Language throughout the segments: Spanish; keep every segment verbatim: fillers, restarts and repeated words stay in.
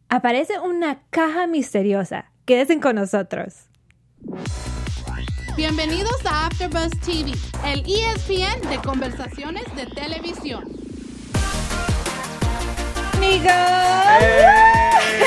aparece una caja misteriosa. Quédense con nosotros. Bienvenidos a AfterBuzz T V, el E S P N de conversaciones de televisión. Amigos, ¡Hey!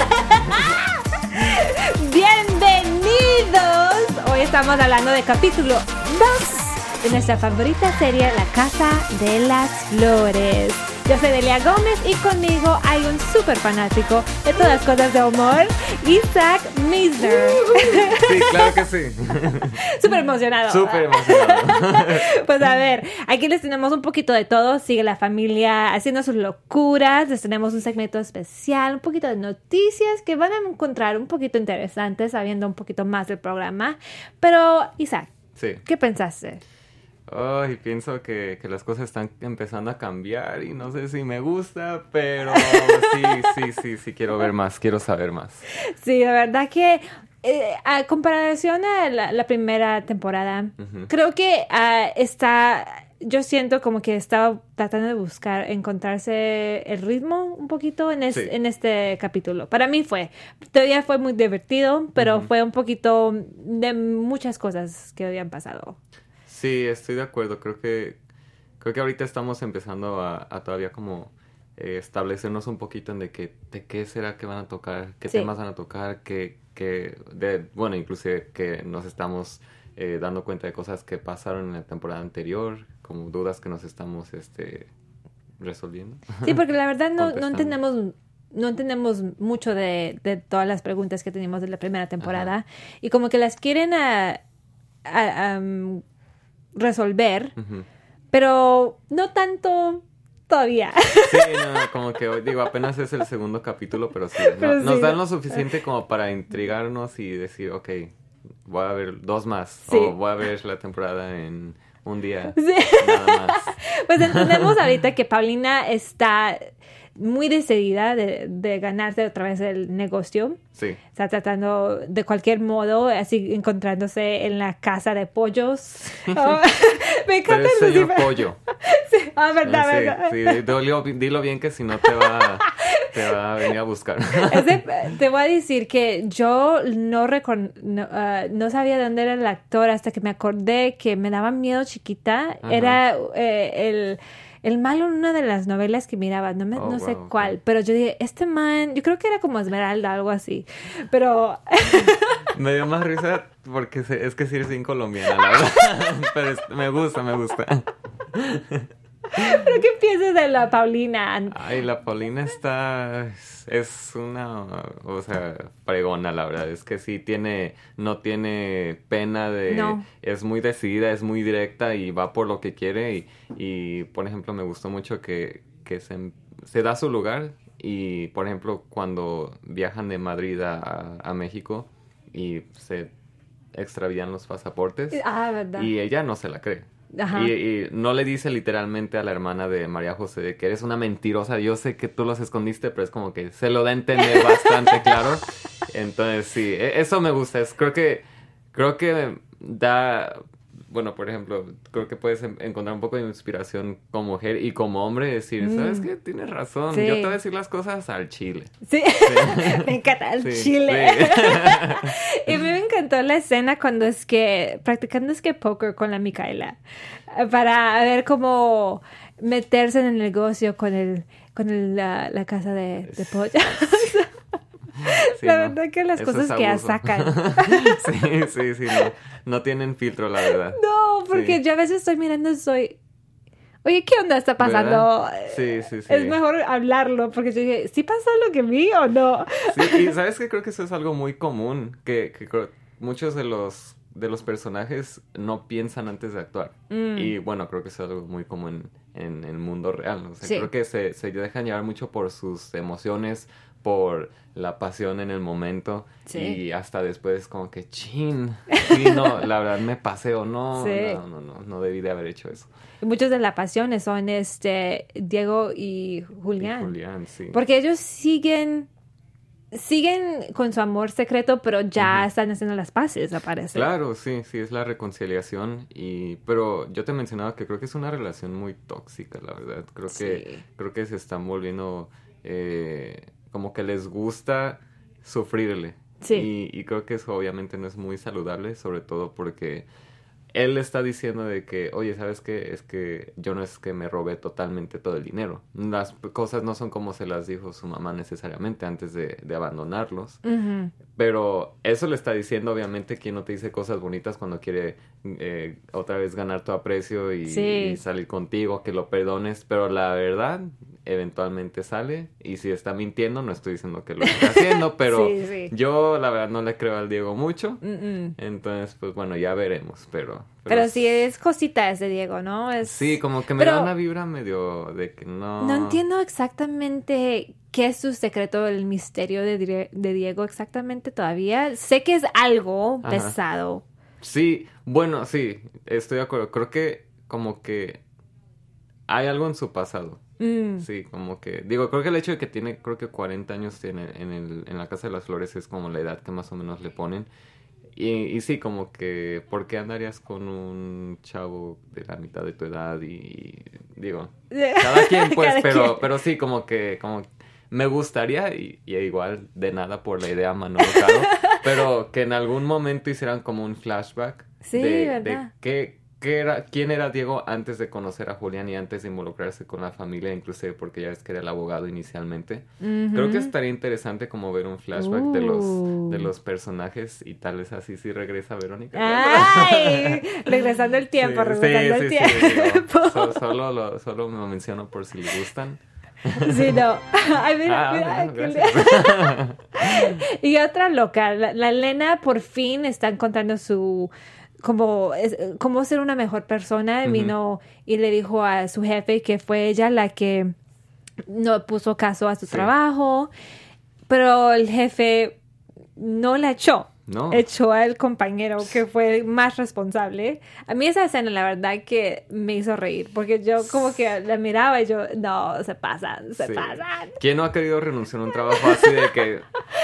bienvenidos. Hoy estamos hablando de capítulo dos de nuestra favorita serie, La Casa de las Flores. Yo soy Delia Gómez y conmigo hay un súper fanático de todas las cosas de humor, Isaac Misner. Sí, claro que sí. Súper emocionado. Súper emocionado. Pues a ver, aquí les tenemos un poquito de todo. Sigue la familia haciendo sus locuras. Les tenemos un segmento especial, un poquito de noticias que van a encontrar un poquito interesantes sabiendo un poquito más del programa. Pero, Isaac, Sí. ¿qué pensaste? Ay, pienso que, que las cosas están empezando a cambiar y no sé si me gusta, pero sí, sí, sí, sí quiero ver más, quiero saber más. Sí, la verdad que eh, a comparación a la, la primera temporada, Ujú. creo que ah, está, yo siento como que estaba tratando de buscar, encontrarse el ritmo un poquito en, es- Sí. en este capítulo. Para mí fue, todavía fue muy divertido, pero Ujú. fue un poquito de muchas cosas que habían pasado. Sí, estoy de acuerdo, creo que creo que ahorita estamos empezando a, a todavía como eh, establecernos un poquito en de que de qué será que van a tocar, qué Sí. temas van a tocar, que, que de, bueno, inclusive que nos estamos eh, dando cuenta de cosas que pasaron en la temporada anterior, como dudas que nos estamos este resolviendo. Sí, porque la verdad no, no Contestando. entendemos no entendemos mucho de, de todas las preguntas que teníamos de la primera temporada y como que las quieren a, a- am, resolver, Ujú. pero no tanto todavía. Sí, no, como que hoy, digo, apenas es el segundo capítulo, pero sí, no- Pero nos sí. dan lo suficiente como para intrigarnos y decir, ok, voy a ver dos más, Sí. o voy a ver la temporada en un día, Sí. nada más. Pues entendemos ahorita que Paulina está muy decidida de, de ganarse otra vez el negocio. Sí, Está tratando de cualquier modo, así encontrándose en la casa de pollos. Oh, me pero encanta es el señor Lucifer. pollo. Sí, ah, verdad, verdad. Sí, sí, dilo, dilo bien que si no te va, te va a venir a buscar. Ese- te voy a decir que yo no, recon- no, ah, no sabía de dónde era el actor hasta que me acordé que me daba miedo chiquita. Ajá. Era eh, el, el malo en una de las novelas que miraba, no, me, Oh, no sé wow, cuál, ok. pero yo dije, este man, yo creo que era como Esmeralda, algo así, pero Me dio más risa porque se- es que sí eres bien colombiana, la verdad. Pero es- me gusta, me gusta. ¿pero qué piensas de la Paulina? Ay, la Paulina está... es- es una... o sea, fregona, la verdad. Es que sí tiene... no tiene pena de... No. Es muy decidida, es muy directa y va por lo que quiere. Y, y por ejemplo, me gustó mucho que, que se, se da su lugar. Y, por ejemplo, cuando viajan de Madrid a, a- a México y se extravían los pasaportes... Ah, verdad. Y ella no se la cree. Ajá. Y, y no le dice literalmente a la hermana de María José de que eres una mentirosa. Yo sé que tú los escondiste, pero es como que se lo da a entender bastante claro. Entonces, sí, e- eso me gusta. Es, creo que, creo que da... Bueno, por ejemplo, creo que puedes en- encontrar un poco de inspiración como mujer y como hombre. Decir, ¿sabes qué? Tienes razón. Sí. Yo te voy a decir las cosas al chile. Sí, me encanta el Sí, chile. sí. Y a mí me encantó la escena cuando es que practicando es que poker con la Micaela eh, para ver cómo meterse en el negocio con el con el, la, la casa de, de pollo. Sí, la no, verdad que las eso cosas es que abuso. sacan. Sí, sí, sí. No, no tienen filtro, la verdad. No, porque Sí. yo a veces estoy mirando y soy, oye, ¿qué onda está pasando? ¿Verdad? Sí, sí, sí. Es mejor hablarlo porque yo dije, ¿sí pasó lo que vi o no? Sí, y sabes que creo que eso es algo muy común, que, que creo- muchos de los de los personajes no piensan antes de actuar. Mm. Y bueno, creo que eso es algo muy común en, en el mundo real. O sea, Sí. creo que se, se dejan llevar mucho por sus emociones, por la pasión en el momento. Sí. Y hasta después como que, chin, sí, no, la verdad me pasé o no, Sí. no, no, no, no debí de haber hecho eso. Y muchos de las pasiones son este Diego y Y Julián. Julián, sí. Porque ellos siguen siguen con su amor secreto, pero ya Ujú. están haciendo las paces, aparece. Claro, sí, sí, es la reconciliación y pero yo te mencionaba que creo que es una relación muy tóxica, la verdad. Creo que Sí. creo que se están volviendo eh, como que les gusta sufrirle. Sí. Y, y creo que eso obviamente no es muy saludable, sobre todo porque él está diciendo de que, oye, ¿sabes qué? Es que yo no es que me robé totalmente todo el dinero. Las cosas no son como se las dijo su mamá necesariamente antes de, de abandonarlos. Uh-huh. Pero eso le está diciendo, obviamente, quien no te dice cosas bonitas cuando quiere eh, otra vez ganar tu aprecio y, sí. y salir contigo, que lo perdones. Pero la verdad, eventualmente sale. Y si está mintiendo, no estoy diciendo que lo está haciendo, pero sí, sí. yo la verdad no le creo al Diego mucho. Uh-uh. Entonces, pues bueno, ya veremos, pero... Pero, pero sí es cosita ese Diego, ¿no? Es... Sí, como que me pero da una vibra medio de que no... No entiendo exactamente qué es su secreto, el misterio de, de Diego exactamente todavía. Sé que es algo Ajá. pesado. Sí, bueno, sí, estoy de acuerdo. Creo que como que hay algo en su pasado. Mm. Sí, como que... Digo, creo que el hecho de que tiene, creo que cuarenta años tiene en, el, en la Casa de las Flores es como la edad que más o menos le ponen. Y, y sí, como que, ¿por qué andarías con un chavo de la mitad de tu edad? Y, y digo, cada quien, pues, Cada pero, quien. pero sí, como que, como me gustaría, y, y igual de nada por la idea Manolo Caro, pero que en algún momento hicieran como un flashback Sí, de, ¿verdad? de qué, qué era, quién era Diego antes de conocer a Julián y antes de involucrarse con la familia, inclusive porque ya ves que era el abogado inicialmente. Uh-huh. Creo que estaría interesante como ver un flashback uh. de los de los personajes y tal vez así sí regresa Verónica. ¡Ay! Regresando el tiempo, sí, regresando sí, el sí, tiempo. Sí, so, solo, lo, solo me lo menciono por si les gustan. Sí, no. Ay, mira, ah, mira. bueno, que... y otra loca, la, la Elena por fin está encontrando su... como, es, cómo ser una mejor persona. Uh-huh. Vino y le dijo a su jefe que fue ella la que no puso caso a su sí. trabajo, pero el jefe no la echó. No. Echó al compañero que fue más responsable. A mí esa escena, la verdad, que me hizo reír. Porque yo como que la miraba y yo, no, se pasan, se sí. pasan. ¿Quién no ha querido renunciar a un trabajo así de que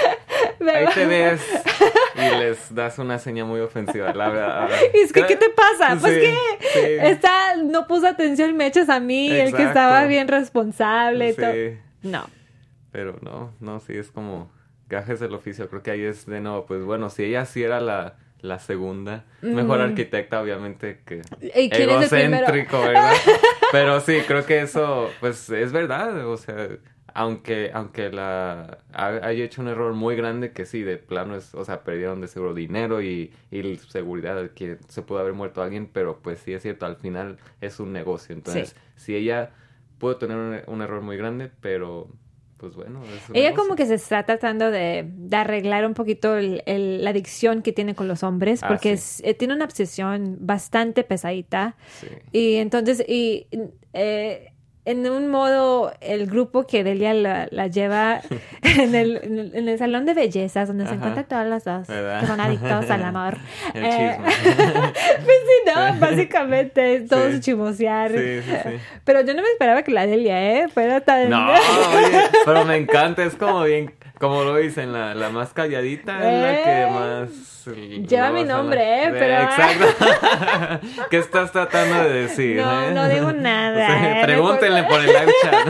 ahí te ves y les das una seña muy ofensiva? La verdad. Y es que, ¿qué te pasa? Pues sí, que sí. Esta no puso atención y me echas a mí, exacto. El que estaba bien responsable y sí. todo. No. Pero no, no, sí, es como... gajes del oficio, creo que ahí es de nuevo, pues bueno, si ella sí era la, la segunda, mm. mejor arquitecta, obviamente, que ¿Y quién egocéntrico, es el ¿verdad? Pero sí, creo que eso, pues, es verdad, o sea, aunque, aunque la haya hecho un error muy grande, que sí, de plano es, o sea, perdieron de seguro dinero y, y seguridad, que se pudo haber muerto alguien, pero pues sí es cierto, al final es un negocio, entonces, sí. si ella pudo tener un, un error muy grande, pero... pues bueno. Ella negocio. como que se está tratando de, de arreglar un poquito el, el, la adicción que tiene con los hombres, porque ah, sí. es, eh, tiene una obsesión bastante pesadita. Sí. Y entonces, y, eh, en un modo, el grupo que Delia la, la lleva en el, en, el, en el salón de bellezas, donde Ajá. se encuentran todas las dos, ¿verdad? Que son adictos al amor. El eh, chisme. Pues sí, no, básicamente es todo sí. su chismosear. Sí, sí, sí. Pero yo no me esperaba que la Delia, ¿eh? Fuera tan... No, oye, pero me encanta, es como bien... Como lo dicen, la, la más calladita eh, es la que más... Lleva mi nombre, la, ¿eh? Pero... Exacto. ¿Qué estás tratando de decir? No, eh? no digo nada. O sea, ¿eh? Pregúntenle por el live chat.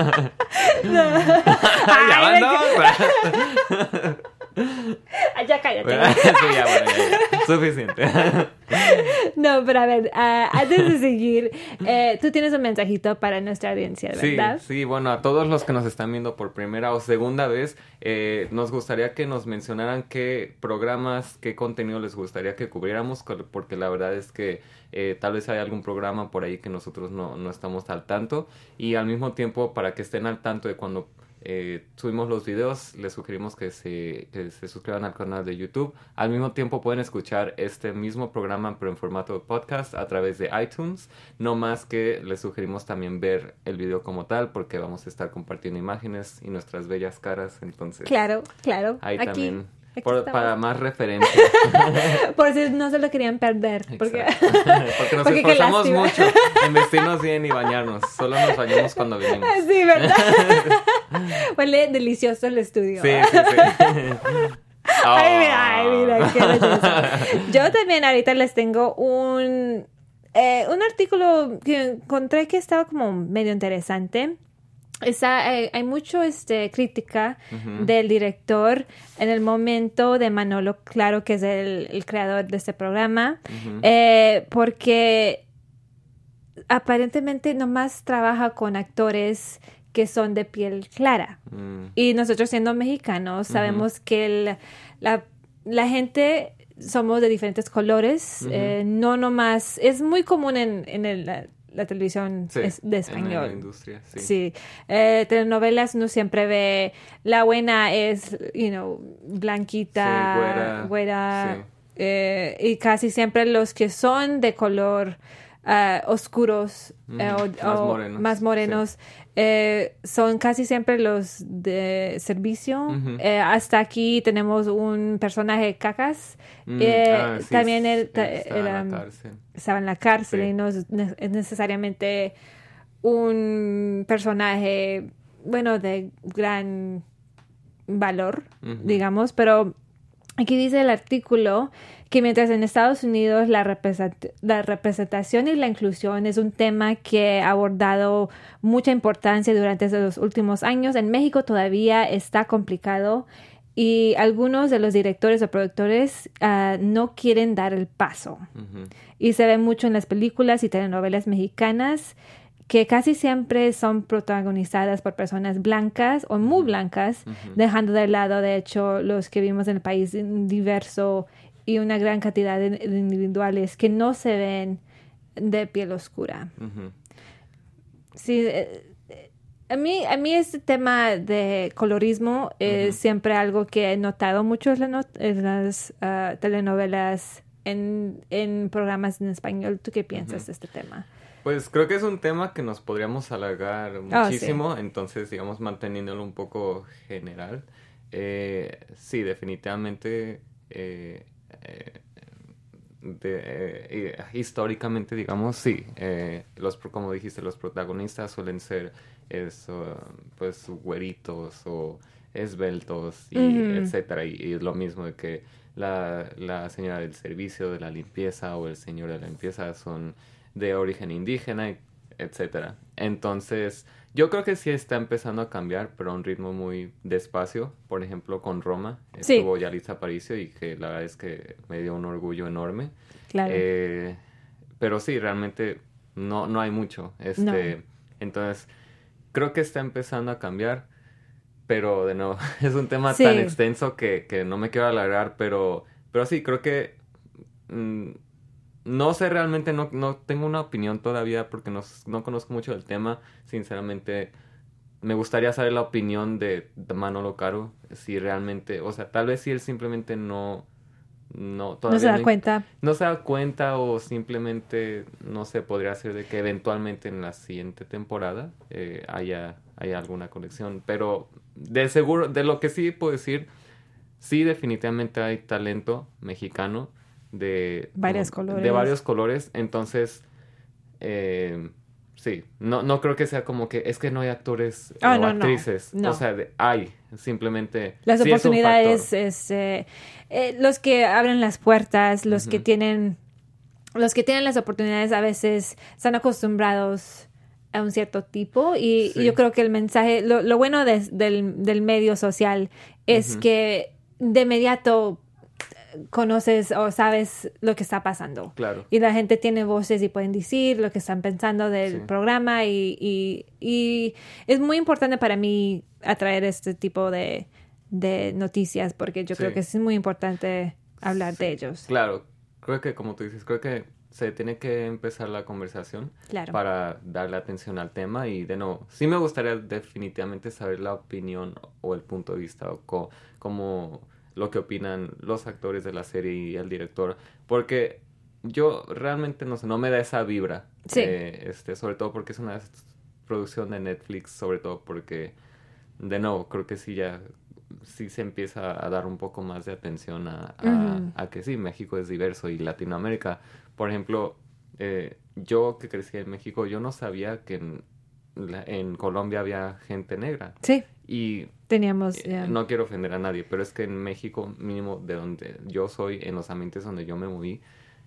No. ¿Ya van dos? Ay, ya cállate. Sí, ya, bueno, ya, ya. Suficiente. No, pero a ver, uh, antes de seguir, eh, tú tienes un mensajito para nuestra audiencia, ¿verdad? Sí, sí, bueno, a todos los que nos están viendo por primera o segunda vez, eh, nos gustaría que nos mencionaran qué programas, qué contenido les gustaría que cubriéramos, porque la verdad es que eh, tal vez hay algún programa por ahí que nosotros no, no estamos al tanto, y al mismo tiempo, para que estén al tanto de cuando... Eh, subimos los videos, les sugerimos que se, que se suscriban al canal de YouTube. Al mismo tiempo pueden escuchar este mismo programa pero en formato de podcast a través de iTunes. No más que les sugerimos también ver el video como tal, porque vamos a estar compartiendo imágenes y nuestras bellas caras, entonces... Claro, claro. Ahí Aquí. también... Aquí Por, para más referencia. Por si no se lo querían perder. Porque, porque nos porque esforzamos mucho en vestirnos bien y bañarnos. Solo nos bañamos cuando venimos. Sí, ¿verdad? Huele delicioso el estudio. Sí, sí, sí. Oh. Ay, mira, ay, mira, qué belleza. Yo también ahorita les tengo un, eh, un artículo que encontré que estaba como medio interesante. Está, eh, hay mucho este, crítica uh-huh. del director en el momento de Manolo Claro, que es el, el creador de este programa, uh-huh. eh, porque aparentemente nomás trabaja con actores que son de piel clara. Mm. Y nosotros siendo mexicanos uh-huh. sabemos que el, la, la gente somos de diferentes colores. Uh-huh. Eh, no nomás... Es muy común en, en el, la, la televisión sí, es de español. En la industria, sí. Sí. Eh, telenovelas uno siempre ve... La buena es, you know, blanquita, sí, güera. güera Sí. Eh, y casi siempre los que son de color... Uh, oscuros mm, eh, o, más o morenos, más morenos sí. eh, son casi siempre los de servicio. Uh-huh. Eh, hasta aquí tenemos un personaje cacas. Mm, eh, ah, sí, también él, ta, estaba, era, en la cárcel. estaba en la cárcel sí. y no es, ne- es necesariamente un personaje, bueno, de gran valor, uh-huh. digamos, pero aquí dice el artículo que mientras en Estados Unidos la, represent- la representación y la inclusión es un tema que ha abordado mucha importancia durante los últimos años, en México todavía está complicado y algunos de los directores o productores uh, no quieren dar el paso. Uh-huh. Y se ve mucho en las películas y telenovelas mexicanas que casi siempre son protagonizadas por personas blancas o muy blancas, uh-huh. dejando de lado, de hecho, los que vivimos en el país diverso y una gran cantidad de, de individuales que no se ven de piel oscura. Uh-huh. Sí, eh, a mí, a mí este tema de colorismo es uh-huh. siempre algo que he notado mucho en, la not- en las uh, telenovelas, en, en programas en español. ¿Tú qué piensas uh-huh. de este tema? Pues creo que es un tema que nos podríamos alargar muchísimo, oh, sí. entonces, digamos, manteniéndolo un poco general. Eh, sí, definitivamente... Eh, Eh, de, eh, históricamente, digamos, sí, eh, los, como dijiste, los protagonistas suelen ser eso, pues güeritos o esbeltos y uh-huh. etcétera, y, y es lo mismo de que la, la señora del servicio, de la limpieza o el señor de la limpieza son de origen indígena, etcétera. Entonces, yo creo que sí está empezando a cambiar, pero a un ritmo muy despacio. Por ejemplo, con Roma sí. estuvo Yalitza Aparicio y que la verdad es que me dio un orgullo enorme. Claro. Eh, pero sí, realmente no, no hay mucho. Este, no. Entonces, creo que está empezando a cambiar, pero de nuevo, es un tema sí. tan extenso que, que no me quiero alargar, pero, pero sí, creo que... Mmm, No sé realmente, no, no tengo una opinión todavía porque no, no conozco mucho del tema. Sinceramente, me gustaría saber la opinión de, de Manolo Caro. Si realmente, o sea, tal vez si él simplemente no... No, no se da no, cuenta. No se da cuenta o simplemente, no sé, podría ser de que eventualmente en la siguiente temporada eh, haya, haya alguna conexión. Pero de seguro, de lo que sí puedo decir, sí definitivamente hay talento mexicano. De, varios como, colores. de varios colores, entonces eh, sí, no, no creo que sea como que es que no hay actores oh, o no, actrices, no, no. o sea, de, hay, simplemente las sí oportunidades, es, es eh, eh, los que abren las puertas, los uh-huh. que tienen los que tienen las oportunidades a veces están acostumbrados a un cierto tipo y, sí. y yo creo que el mensaje, lo, lo bueno de, del, del medio social es uh-huh. que de inmediato conoces o sabes lo que está pasando. Claro. Y la gente tiene voces y pueden decir lo que están pensando del sí. programa y, y, y es muy importante para mí atraer este tipo de, de noticias porque yo sí. creo que es muy importante hablar sí. de ellos. Claro. Creo que, como tú dices, creo que se tiene que empezar la conversación claro. para darle atención al tema y, de nuevo, sí me gustaría definitivamente saber la opinión o el punto de vista o co- cómo... lo que opinan los actores de la serie y el director, porque yo realmente no sé, no me da esa vibra, sí. eh, este, sobre todo porque es una producción de Netflix, sobre todo porque, de nuevo, creo que sí ya, sí se empieza a dar un poco más de atención a, a, uh-huh. a que sí, México es diverso y Latinoamérica, por ejemplo, eh, yo que crecí en México, yo no sabía que en, la, en Colombia había gente negra. Sí. Y teníamos eh, yeah. no quiero ofender a nadie, pero es que en México, mínimo de donde yo soy, en los ambientes donde yo me moví,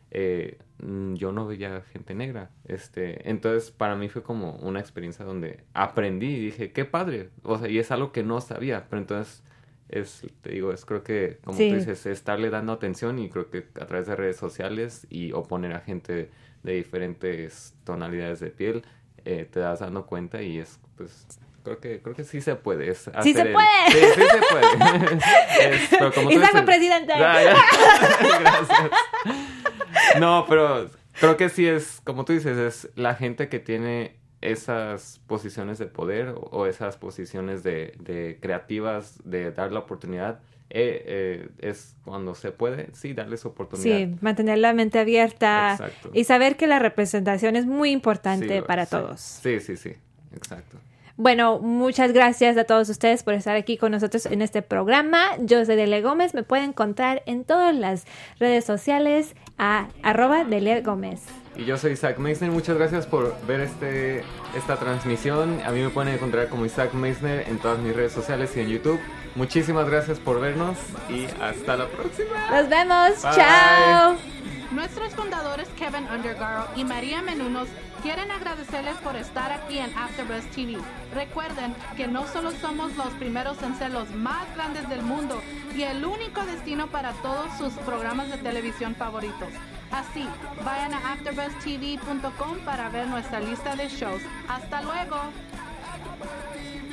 eh, yo no veía gente negra. Este, entonces, para mí fue como una experiencia donde aprendí y dije, qué padre. O sea, y es algo que no sabía. Pero entonces, es, te digo, es creo que, como Sí. tú dices, estarle dando atención y creo que a través de redes sociales y o poner a gente de diferentes tonalidades de piel, eh, te das dando cuenta y es, pues... Creo que, creo que sí se puede. Es ¡Sí se hacer el- puede! Sí, sí se puede. Es- pero como tú Isaac fue dices- presidente. Ya, ya. Gracias. No, pero creo que sí es, como tú dices, es la gente que tiene esas posiciones de poder o, o esas posiciones de, de creativas, de dar la oportunidad. Eh, eh, es cuando se puede, sí, darles oportunidad. Sí, mantener la mente abierta Exacto. y saber que la representación es muy importante Sí, para sí. todos. Sí, sí, sí. Exacto. Bueno, muchas gracias a todos ustedes por estar aquí con nosotros en este programa. Yo soy Delia Gómez. Me pueden encontrar en todas las redes sociales a arroba Delia Gómez. Y yo soy Isaac Meisner. Muchas gracias por ver este, esta transmisión. A mí me pueden encontrar como Isaac Meisner en todas mis redes sociales y en YouTube. Muchísimas gracias por vernos y hasta la próxima. Nos vemos. Bye. Chao. Nuestros fundadores Kevin Undergaro y María Menunos quieren agradecerles por estar aquí en AfterBuzz T V. Recuerden que no solo somos los primeros en ser los más grandes del mundo y el único destino para todos sus programas de televisión favoritos. Así, vayan a after buzz t v punto com para ver nuestra lista de shows. ¡Hasta luego!